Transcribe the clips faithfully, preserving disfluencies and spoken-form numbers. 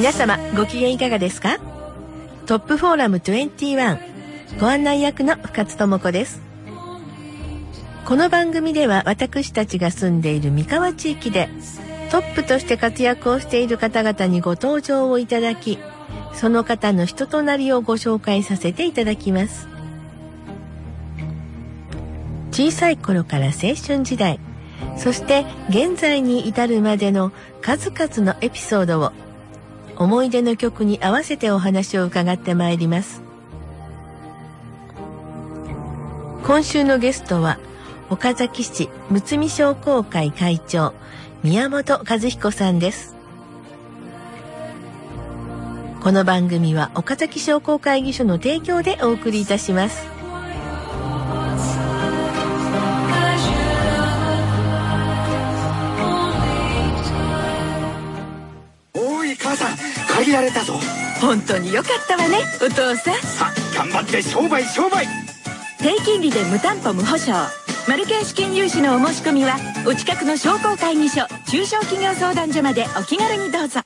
皆様ご機嫌いかがですか？トップフォーラムにじゅういちご案内役の深津智子です。この番組では私たちが住んでいる三河地域でトップとして活躍をしている方々にご登場をいただき、その方の人となりをご紹介させていただきます。小さい頃から青春時代、そして現在に至るまでの数々のエピソードを思い出の曲に合わせてお話を伺ってまいります。今週のゲストは岡崎市むつみ商工会会長宮本和彦さんです。この番組は岡崎商工会議所の提供でお送りいたします。 おい母さん、借りられたぞ。 本当によかったわね、お父さん。 さあ頑張って商売商売。 低金利で無担保無保証、マルケン資金融資のお申し込みはお近くの商工会議所中小企業相談所までお気軽にどうぞ。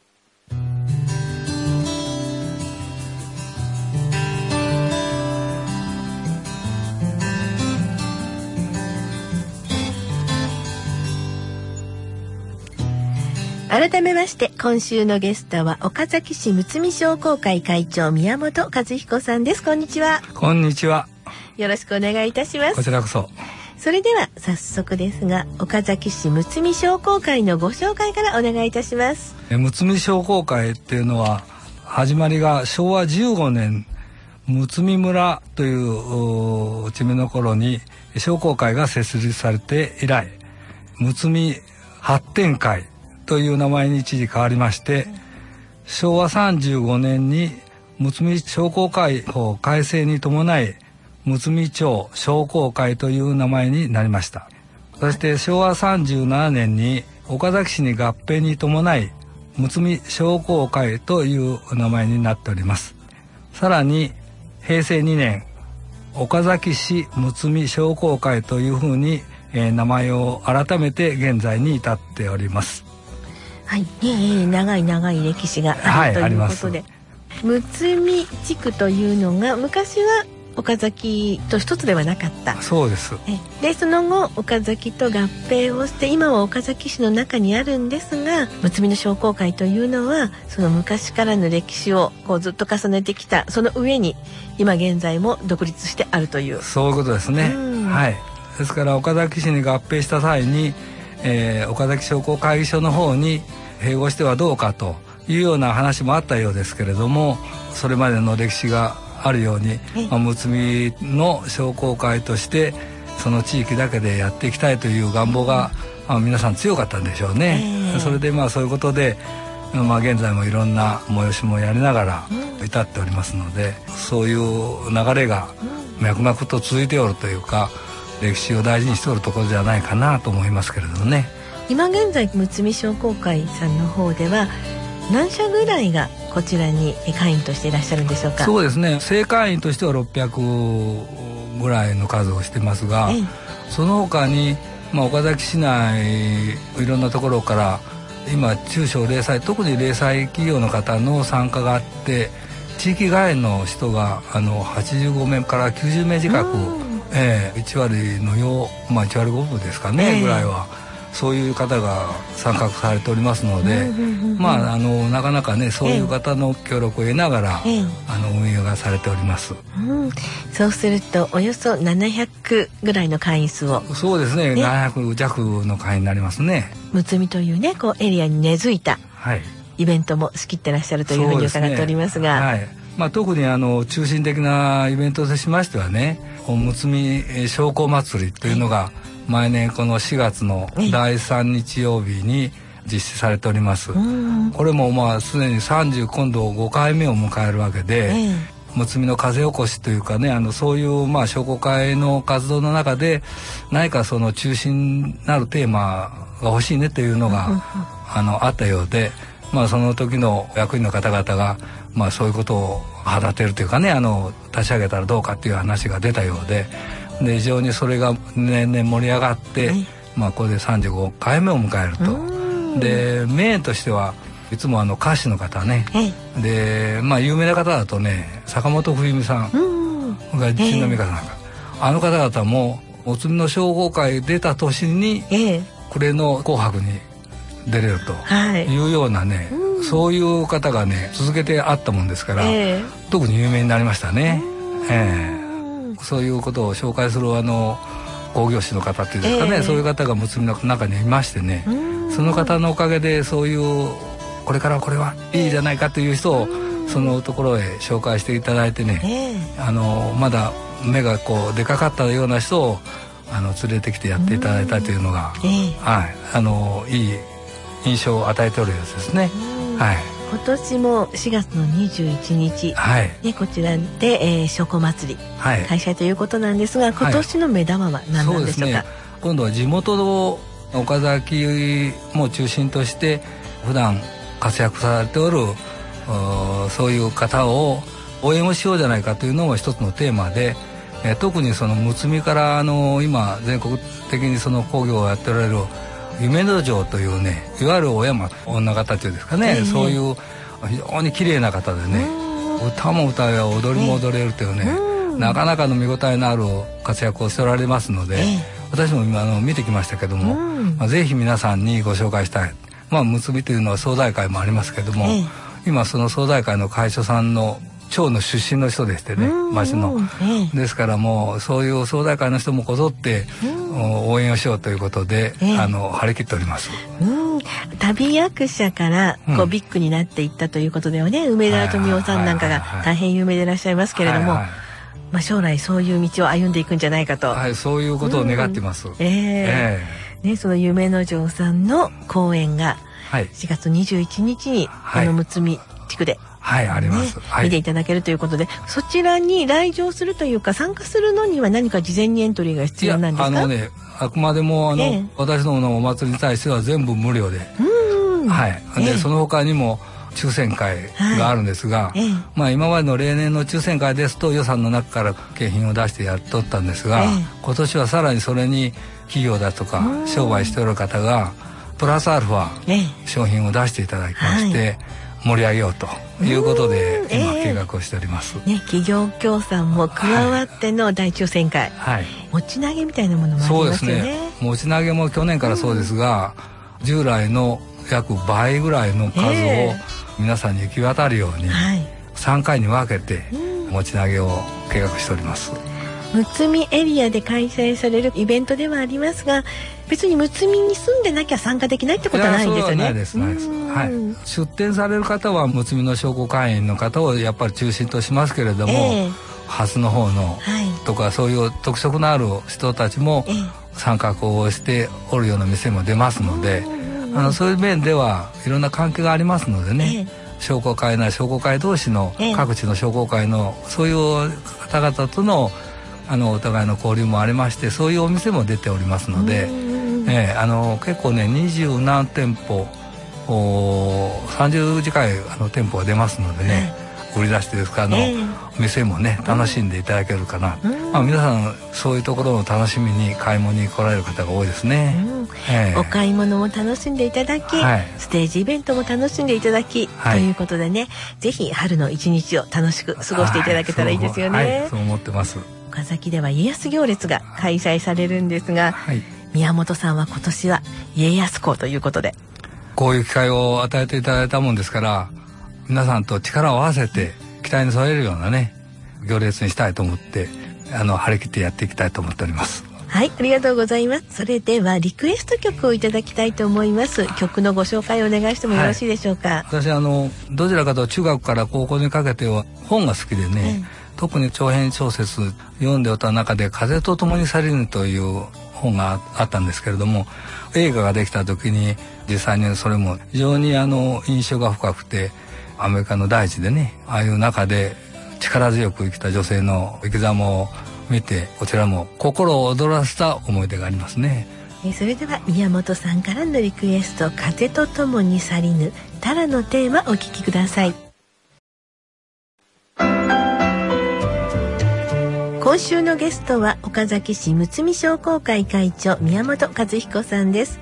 改めまして今週のゲストは岡崎市むつみ商工会会長宮本和彦さんです。こんにちは。 こんにちは。 よろしくお願いいたします。 こちらこそ。 それでは早速ですが、岡崎市むつみ商工会のご紹介からお願いいたします。 むつみ商工会っていうのは始まりがしょうわじゅうごねん、むつみ村という地名の頃に商工会が設立されて以来、むつみ発展会という名前に一時変わりまして、しょうわさんじゅうごねんにむつみ商工会法改正に伴いむつみ町商工会という名前になりました。そしてしょうわさんじゅうななねんに岡崎市に合併に伴いむつみ商工会という名前になっております。さらにへいせいにねん岡崎市むつみ商工会というふうに、えー、名前を改めて現在に至っております。 はい、えー、長い長い歴史があるということで、むつみ地区というのが昔は岡崎と一つではなかった。 そうです。 でその後岡崎と合併をして今は岡崎市の中にあるんですが、むつみの商工会というのはその昔からの歴史をこうずっと重ねてきたその上に今現在も独立してあるという、 そういうことですね。はい。ですから岡崎市に合併した際に、えー、岡崎商工会議所の方に併合してはどうかというような話もあったようですけれども、それまでの歴史があるように、まあ、むつみの商工会としてその地域だけでやっていきたいという願望が、まあ、皆さん強かったんでしょうね、えー、それでまあそういうことで、まあ、現在もいろんな催しもやりながら至っておりますので、そういう流れが脈々と続いておるというか、歴史を大事にしておるところじゃないかなと思いますけれどもね。 今現在むつみ商工会さんの方では何社ぐらいがこちらに会員としていらっしゃるんでしょうか？ そうですね、正会員としてはろっぴゃくぐらいの数をしてますが、ええ、その他に、まあ、岡崎市内いろんなところから今中小零細、特に零細企業の方の参加があって、地域外の人があのはちじゅうごめいからきゅうじゅうめい近く、ええ、いちわりのよう、まあ、いちわりごぶですかね、ええ、ぐらいはそういう方が参画されておりますので、まああのなかなかねそういう方の協力を得ながら、ええ、あの運営がされております、 うん、そうするとおよそななひゃくぐらいの会員数を。 そうですね、ななひゃくじゃくの会員になりますね。 むつみというねこうエリアに根付いたイベントも仕切ってらっしゃるというふうに伺っておりますが、 はい、まあ、特にあの中心的なイベントとしましてはね、むつみ商工祭りというのが、はい、毎年このしがつのだいさん日曜日に実施されております、うん、これもまあすでにさんじゅう今度ごかいめを迎えるわけで、むつみの風起こしというかね、あのそういうまあ商工会の活動の中で何かその中心なるテーマが欲しいねというのが、うん、あのあったようで、まあ、その時の役員の方々が、まあ、そういうことを肌立てるというかね、あの立ち上げたらどうかっていう話が出たようで、で非常にそれが年々盛り上がって、はい、まあ、これでさんじゅうごかいめを迎えると。でメインとしてはいつもあの歌手の方ね、ええ、でまあ有名な方だとね坂本冬美さんが陣野美香さんが、ええ、あの方々もおつみの商工会出た年に、ええ、暮れの紅白に出れるというようなね、はい、そういう方がね続けてあったもんですから、ええ、特に有名になりましたね、ええ、そういうことを紹介するあの興行師の方っていうんですかね、ええ、そういう方がむつみの中にいましてね、その方のおかげでそういうこれからこれはいいじゃないかという人をそのところへ紹介していただいてね、えー、あのまだ目がこう出かかったような人をあの連れてきてやっていただいたというのが、えー、はい、あのいい印象を与えておるやつですね。はい、 今年もしがつのにじゅういちにち、はいね、こちらで、えー、商工祭り、はい、開催ということなんですが、今年の目玉は何なんでしょうか。はい、そうですね、 今度は地元の岡崎も中心として普段活躍されておるそういう方を応援をしようじゃないかというのも一つのテーマで、えー、特にそのむつみからあの今全国的にその工業をやっておられる夢の城というね、いわゆるお山女方というですかね、えー、そういう非常に綺麗な方でね、歌も歌え踊りも踊れるというね、えー、なかなかの見応えのある活躍をしておられますので、えー、私も今あの見てきましたけども、まあ、ぜひ皆さんにご紹介したい。まあむつみというのは総代会もありますけども、えー、今その総代会の会長さんの町の出身の人でしてね、町の、えー、ですからもうそういう総代会の人もこぞって応援をしようということで、えー、あの張り切っております。 うん、旅役者からこう、うん、ビッグになっていったということではね、梅田富美男さんなんかが大変有名でいらっしゃいますけれども、はいはい、まあ、将来そういう道を歩んでいくんじゃないかと、 はい、そういうことを願っています。うん、えーえーね、その夢の城さんの公演がしがつにじゅういちにちにこのむつみ地区で、 はい、はい、あります、ね、はい、 見ていただけるということで、そちらに来場するというか参加するのには何か事前にエントリーが必要なんですか。 いや、あのね、あくまでもあの、ええ、私どものお祭りに対しては全部無料で、うん、はい、で、ええ、その他にも抽選会があるんですが、はい、ええ、まあ今までの例年の抽選会ですと予算の中から景品を出してやっとったんですが、ええ、今年はさらにそれに企業だとか商売しておる方がプラスアルファ商品を出していただきまして、はい、盛り上げようということで今計画をしております、 えーね、企業協賛も加わっての大抽選会、はい、持ち投げみたいなものもありますよね。そうですね、 持ち投げも去年からそうですが、うん、従来の約倍ぐらいの数を皆さんに行き渡るようにさんかいに分けて持ち投げを計画しております。 むつみエリアで開催されるイベントではありますが、別にむつみに住んでなきゃ参加できないってことはないんですよね。 ないです、ないです、はい、出店される方はむつみの商工会員の方をやっぱり中心としますけれども、えー、初の方の、はい、とかそういう特色のある人たちも参画をしておるような店も出ますので、あのそういう面ではいろんな関係がありますのでね、えー、商工会な商工会同士の、えー、各地の商工会のそういう方々とのあのお互いの交流もありまして、そういうお店も出ておりますので、えー、あの結構ね二十何店舗さんじゅう近いあの店舗が出ますのでね、売り出してですからあの、えー、店もね楽しんでいただけるかな、まあ、皆さんそういうところを楽しみに買い物に来られる方が多いですね、うん、 えー、お買い物も楽しんでいただき、はい、ステージイベントも楽しんでいただき、はい、ということでね、ぜひ春の一日を楽しく過ごしていただけたらいいですよね。はい、 そう、はい、そう思ってます。 岡崎では家康行列が開催されるんですが、はい、宮本さんは今年は家康公ということで、 こういう機会を与えていただいたもんですから、皆さんと力を合わせて期待に添えるようなね行列にしたいと思って、あの張り切ってやっていきたいと思っております。 はい、ありがとうございます。それではリクエスト曲をいただきたいと思います。曲のご紹介をお願いしてもよろしいでしょうか。はい、 私あのどちらかと中学から高校にかけては本が好きでね、うん、特に長編小説読んでおった中で風と共に去りぬという本があったんですけれども、映画ができた時に実際にそれも非常にあの印象が深くて、アメリカの大地でね、ああいう中で力強く生きた女性の生き様を見て、こちらも心を躍らせた思い出がありますね。 えそれでは宮本さんからのリクエスト、風と共に去りぬタラのテーマお聴きください。今週のゲストは岡崎市むつみ商工会会長宮本和彦さんです。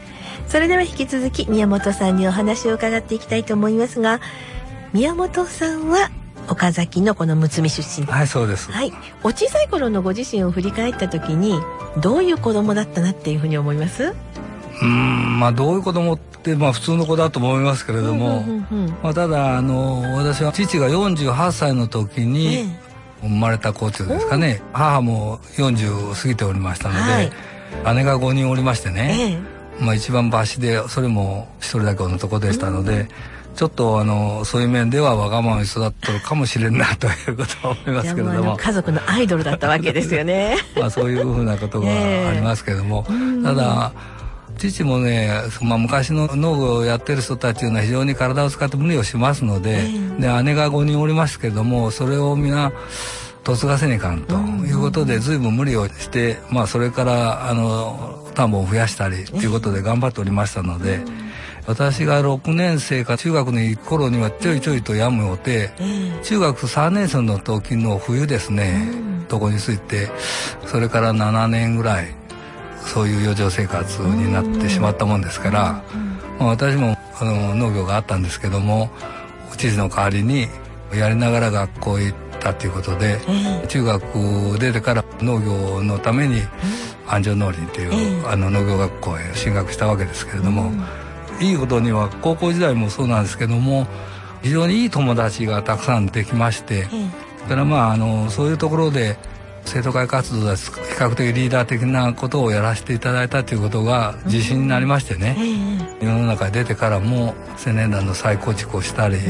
それでは引き続き宮本さんにお話を伺っていきたいと思いますが、宮本さんは岡崎のこのむつみ出身。 はい、そうです。 はい。お小さい頃のご自身を振り返った時にどういう子供だったなっていうふうに思います？ うーん、まあどういう子供ってまあ普通の子だと思いますけれども、 うんうんうんうん、 まあ、ただあの私は父がよんじゅうはっさいの時に生まれた子というですかね、母もよんじゅう過ぎておりましたので、はい、姉がごにんおりましてね、ええ、まあ一番バシでそれも一人だけのとこでしたので、うん、ちょっとあのそういう面ではわがままに育ってるかもしれんなということは思いますけれども、 家族のアイドルだったわけですよねまあそういうふうなことがありますけれども、えー、ただ父もね、まあ、昔の農業をやってる人たちというのは非常に体を使って無理をしますので、えー、で姉がごにんおりますけれども、それを皆嫁がせにいかんということで随分無理をして、まあ、それからあの田んぼを増やしたりということで頑張っておりましたので、えー、私がろくねん生か中学に行く頃にはちょいちょいとやむをて、えー、中学さんねん生の時の冬ですね、床についてそれからななねんぐらいそういう余剰生活になってしまったもんですから、まあ、私もあの農業があったんですけども、父の代わりにやりながら学校へ行ったということで、えー、中学出てから農業のために安城農林という、えー、あの農業学校へ進学したわけですけれども、うん、いいことには高校時代もそうなんですけども、非常にいい友達がたくさんできまして、えー、だからまああのそういうところで生徒会活動で比較的リーダー的なことをやらせていただいたということが自信になりましてね、うん、世の中に出てからも青年団の再構築をしたり、うん、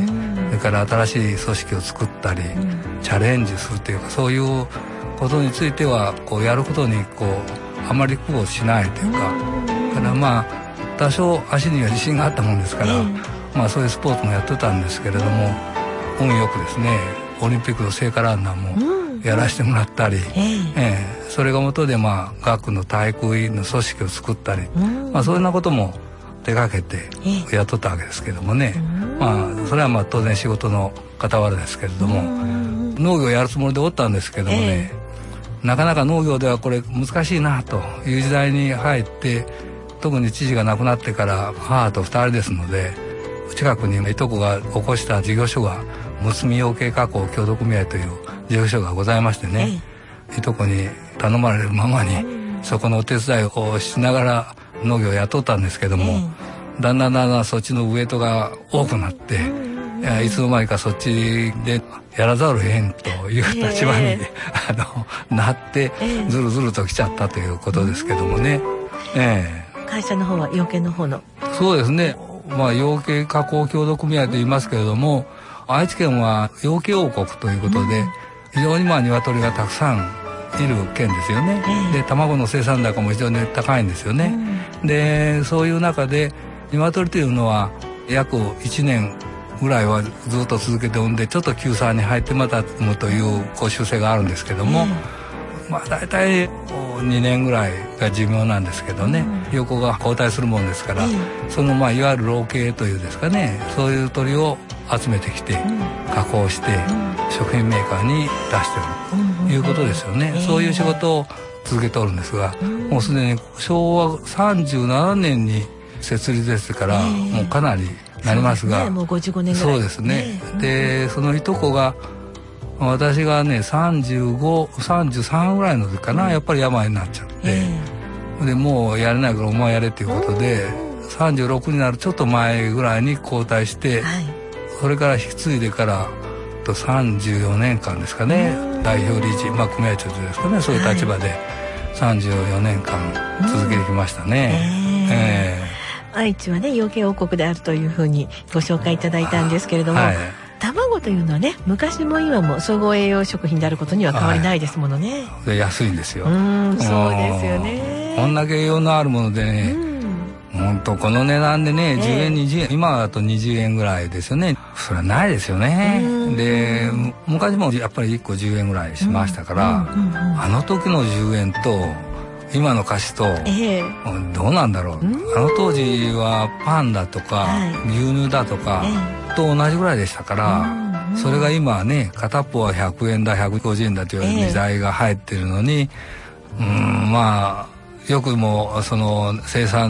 それから新しい組織を作ったり、うん、チャレンジするというか、そういうことについてはこうやることにこうあまり苦労しないというか、だからまあ多少足には自信があったもんですから、うん、まあそういうスポーツもやってたんですけれども、運よくですねオリンピックの聖火ランナーも、うんやらせてもらったり、えーえー、それが元で、まあ、学の体育委員の組織を作ったり、まあ、そういうようなことも手がけてやっとったわけですけどもね、まあ、それはまあ当然仕事の傍らですけれども、農業をやるつもりでおったんですけどもね、えー、なかなか農業ではこれ難しいなという時代に入って、特に父が亡くなってから母とふたりですので、近くにいとこが起こした事業所がむつみ養鶏加工協同組合という事業所がございましてね、ええ、いとこに頼まれるままにそこのお手伝いをしながら農業をやっとったんですけども、ええ、だんだんだんだんそっちのウエイトが多くなって、いやいつの間にかそっちでやらざるをえんという立場に、ええ、あのなってずるずると来ちゃったということですけどもね、ええ、会社の方は養鶏の方のそうですね、まあ養鶏加工協同組合と言いますけれども、愛知県は養鶏王国ということで、うん、非常にまあ鶏がたくさんいる県ですよね、えー、で卵の生産高も非常に高いんですよね、うん、でそういう中で鶏というのは約いちねんぐらいはずっと続けて産んで、ちょっと休産に入ってまた産むというこう習性があるんですけども、えー、まあ大体にねんぐらいが寿命なんですけどね、うん、ひよこが交代するもんですから、えー、そのまあいわゆる老鶏というですかね、そういう鳥を集めてきて、うん、加工して、うん、食品メーカーに出しておるということですよね、うん、そういう仕事を続けておるんですが、うん、もうすでにしょうわさんじゅうななねんに設立ですから、えー、もうかなりなりますが、 そうですね、もうごじゅうごねんぐらいそうですね、えー、でそのいとこが私がねさんじゅうご、さんじゅうさんぐらいの時かな、うん、やっぱり病になっちゃって、えー、でもうやれないからお前やれっていうことで、さんじゅうろくになるちょっと前ぐらいに交代して、はい、それから引き継いでからとさんじゅうよねんかんですかね、代表理事、まあ組合長ですかね、そういう立場でさんじゅうよねんかん続けてきましたね、えーえー、愛知はね養鶏王国であるというふうにご紹介いただいたんですけれども、はい、卵というのはね昔も今も総合栄養食品であることには変わりないですものね、 はい、で安いんですよ。 うん、そうですよね。 こんだけ栄養のあるものでね、本当この値段でね、じゅうえんにじゅうえん、今だとにじゅうえんぐらいですよね。それはないですよね。で昔もやっぱりいっこじゅうえんぐらいしましたから、あの時のじゅうえんと今の菓子と、えー、どうなんだろう、あの当時はパンだとか、はい、牛乳だとか、えー、と同じぐらいでしたから、うんうん、それが今はね片っぽはひゃくえんだひゃくごじゅうえんだという時代が入ってるのに、えー、うんまあよくもその生産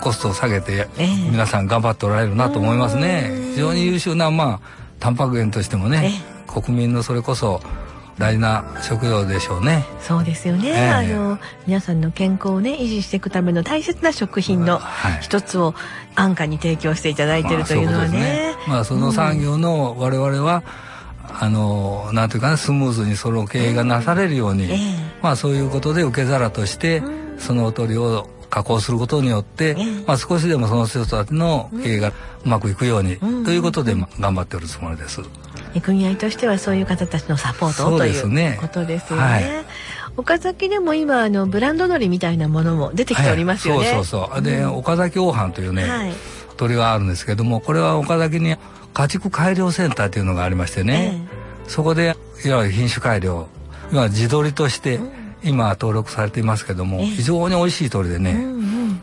コストを下げて、 えー、 皆さん頑張っておられるなと思いますね。非常に優秀な、まあ、タンパク源としてもね、えー、国民のそれこそ大事な食料でしょうね。 そうですよね、えー、あの皆さんの健康をね維持していくための大切な食品の一つを安価に提供していただいているというのはね、 まあ、その産業の我々は、うん、あのなんていうかな、スムーズにその経営がなされるように、えー、まあそういうことで受け皿として、うん、そのおとりを加工することによって、えー、まあ少しでもその人たちの経営がうまくいくように、うん、ということで、まあ、頑張っておるつもりです。 組合としてはそういう方たちのサポートをということですよね。はい、岡崎でも今あのブランド鶏みたいなものも出てきておりますよね。 はい、そうそうそう。で、うん、岡崎黄飯というね、はい、鶏があるんですけども、これは岡崎に家畜改良センターというのがありましてね、えー、そこでいわゆる品種改良、今地鶏として今登録されていますけども、えー、非常に美味しい鶏でね、うんうん、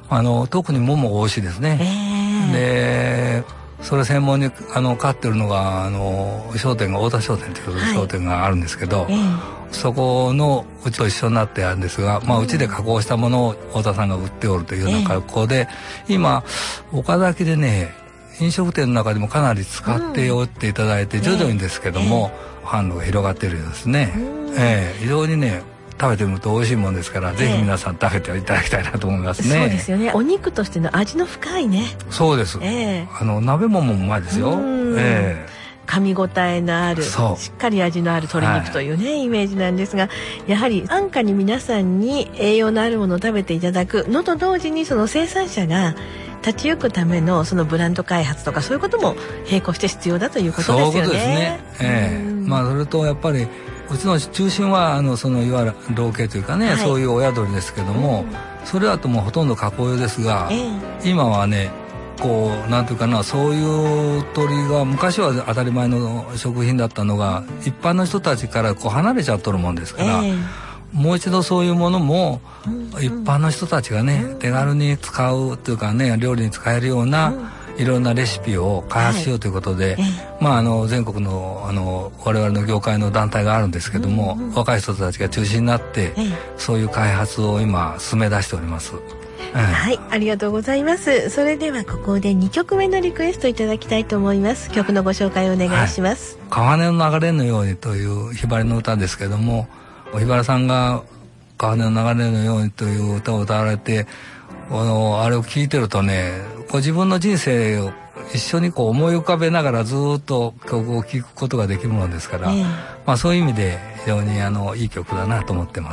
あの特にももが美味しいですね。えー、でそれ専門にあの飼ってるのがあの商店が太田商店という商店があるんですけど、はい、そこのうちと一緒になってあるんですが、まあ、うちで加工したものを太田さんが売っておるというような格好で、えー、今岡崎でね飲食店の中でもかなり使っておっていただいて、うん、徐々にですけども、えー、販路が広がっているようですね。えー、非常にね食べてみると美味しいもんですから、えー、ぜひ皆さん食べていただきたいなと思いますね。 そうですよね。お肉としての味の深いね。 そうです。えー、あの鍋ももうまいですよ。えー、噛み応えのあるしっかり味のある鶏肉というね、はい、イメージなんですが、やはり安価に皆さんに栄養のあるものを食べていただくのと同時に、その生産者が立ち行くためのそのブランド開発とかそういうことも並行して必要だということですよね。 そういうことですね。えー、まあそれとやっぱりうちの中心はあのそのいわゆる老系というかね、はい、そういう親鳥ですけども、うん、それだともうほとんど加工用ですが、えー、今はねこうなんていうかな、そういう鳥が昔は当たり前の食品だったのが、うん、一般の人たちからこう離れちゃっとるもんですから、えー、もう一度そういうものも、うん、一般の人たちがね、うん、手軽に使うというかね、料理に使えるような、うんいろんなレシピを開発しようということで、はい、まあ、あの全国の、あの我々の業界の団体があるんですけども、うんうん、若い人たちが中心になって、ええ、そういう開発を今進め出しております。 はい、はい、ありがとうございます。それではここでにきょくめのリクエストいただきたいと思います。曲のご紹介をお願いします。 はい、川根の流れのようにというひばりの歌ですけども、ひばりさんが川根の流れのようにという歌を歌われて、あのあれを聴いてるとね、こう自分の人生を一緒にこう思い浮かべながらずっと曲を聴くことができるものですから、えーまあ、そういう意味で非常にあのいい曲だなと思ってます。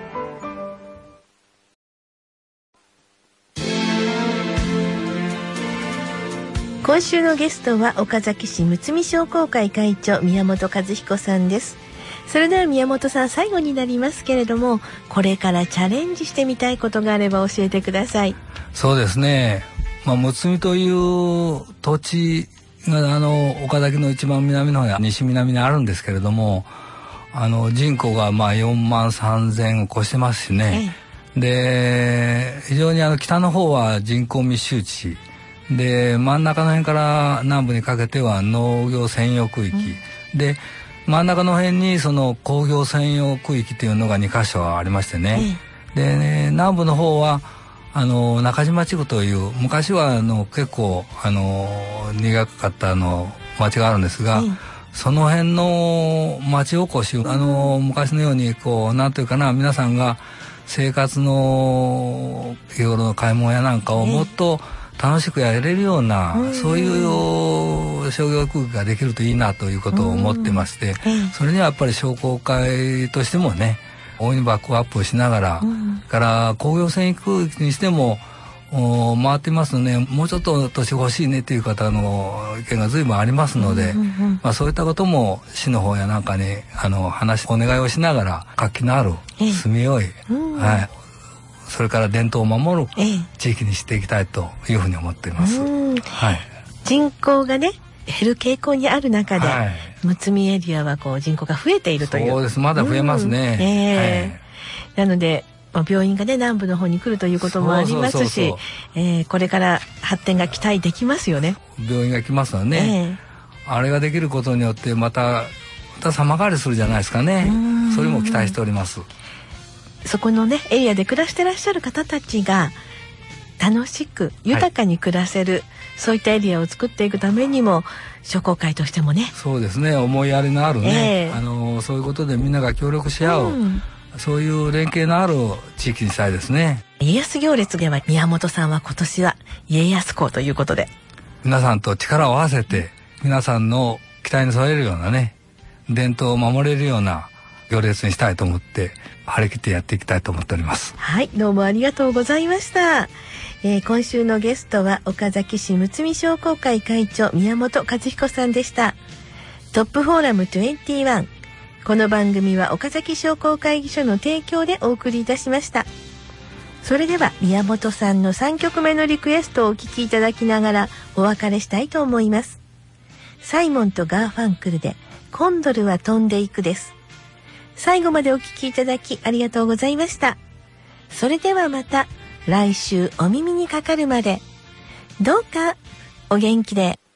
今週のゲストは岡崎市むつみ商工会会長宮本和彦さんです。それでは宮本さん、最後になりますけれども、これからチャレンジしてみたいことがあれば教えてください。 そうですね、まあ、むつみという土地があの岡崎の一番南の方や西南にあるんですけれども、あの人口がまあよんまんさんぜんを超してますしね、ええ、で非常にあの北の方は人口密集地で、真ん中の辺から南部にかけては農業専用区域、うん、で真ん中の辺にその工業専用区域っていうのがにかしょありましてね、ええ、でね、南部の方はあの中島地区という昔はあの結構あの苦かったあの町があるんですが、ええ、その辺の町おこし、あの昔のようにこうなんというかな、皆さんが生活の日頃の買い物やなんかをもっと楽しくやれるような、ええ、そういう商業区域ができるといいなということを思ってまして、ええ、それにはやっぱり商工会としてもね、大いにバックアップをしながら、うん、から工業繊維区域にしても回ってますので、もうちょっと土地欲しいねという方の意見が随分ありますので、うんうんうん、まあ、そういったことも市の方やなんかにあの話お願いをしながら、活気のある住みよい、うん、はい、それから伝統を守る地域にしていきたいというふうに思っています。うん、はい、 人口がね減る傾向にある中で、はい、むつみエリアはこう人口が増えているという。 そうです、まだ増えますね、うん、えーはい、なので病院がね南部の方に来るということもありますし、これから発展が期待できますよね。 病院が来ますのね、えー、あれができることによってまたまた様変わりするじゃないですかね。それも期待しております。 そこのねエリアで暮らしてらっしゃる方たちが楽しく豊かに暮らせる、はい、そういったエリアを作っていくためにも商工会としてもね、 そうですね、思いやりのあるね、えー、あのそういうことでみんなが協力し合う、うん、そういう連携のある地域にしたいですね。 家康行列では宮本さんは今年は家康公ということで、 皆さんと力を合わせて皆さんの期待に添えるようなね、伝統を守れるような行列にしたいと思って張り切ってやっていきたいと思っております。 はい、どうもありがとうございました。えー、今週のゲストは岡崎市むつみ商工会会長宮本和彦さんでした。トップフォーラムにじゅういち、この番組は岡崎商工会議所の提供でお送りいたしました。それでは宮本さんのさんきょくめのリクエストをお聴きいただきながらお別れしたいと思います。サイモンとガーファンクルでコンドルは飛んでいくです。最後までお聞きいただきありがとうございました。それではまた来週お耳にかかるまで、どうかお元気で。